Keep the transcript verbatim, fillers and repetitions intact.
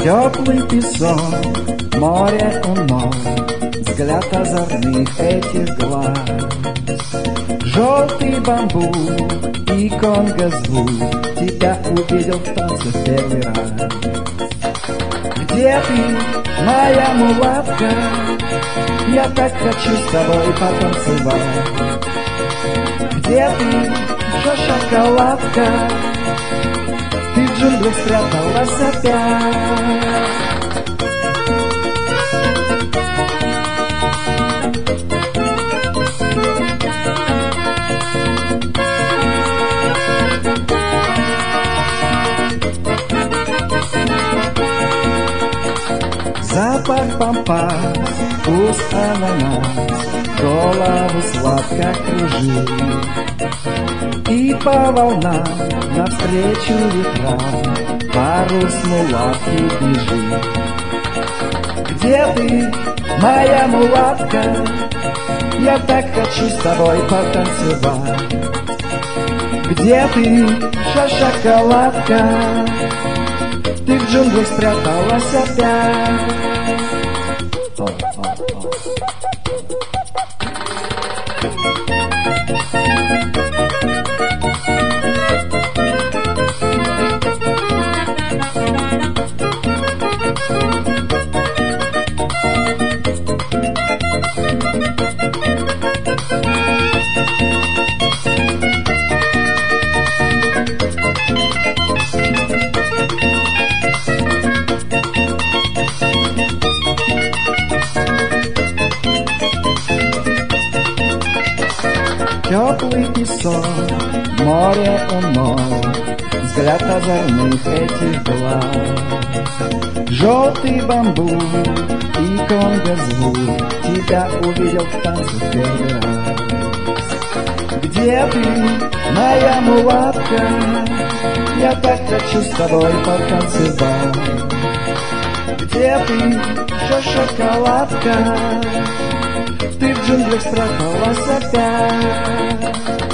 Теплый песок, море у ног, взгляд озорных этих глаз. Желтый бамбук и конго-звук, тебя увидел в танце в первый раз. Где ты, моя мулатка? Я так хочу с тобой потанцевать. Где ты, шоколадка? Ты в джунглях спряталась опять. Запах пампас, вкус ананас, голову сладко кружит. И по волнам навстречу ветрам парус мулатки бежит. Где ты, моя мулатка? Я так хочу с тобой потанцевать. Где ты, шоколадка? Ты в джунглях спряталась опять. О, о, о. Теплый песок, море у ног, взгляд озорных этих глаз. Желтый бамбук и конго-звук, тебя увидел в танце в первый раз. Где ты, моя мулатка? Я так хочу с тобой потанцевать. Где ты, шоколадка? Ты в джунглях спряталась опять.